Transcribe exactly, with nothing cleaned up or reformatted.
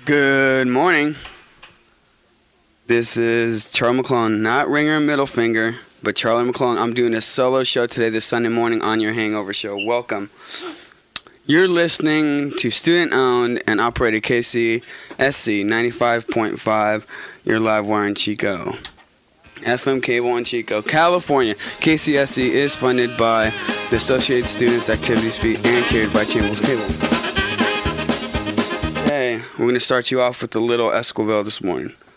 Good morning. This is Charlie McClung, not Ringer and Middle Finger, but Charlie McClung. I'm doing a solo show today this Sunday morning on your Hangover Show. Welcome. You're listening to student-owned and operated K C S C ninety-five point five, your live wire in Chico. F M cable in Chico, California. K C S C is funded by the Associated Students Activities Fee and carried by Chambliss Cable. Okay, we're going to start you off with a little Esquivel this morning.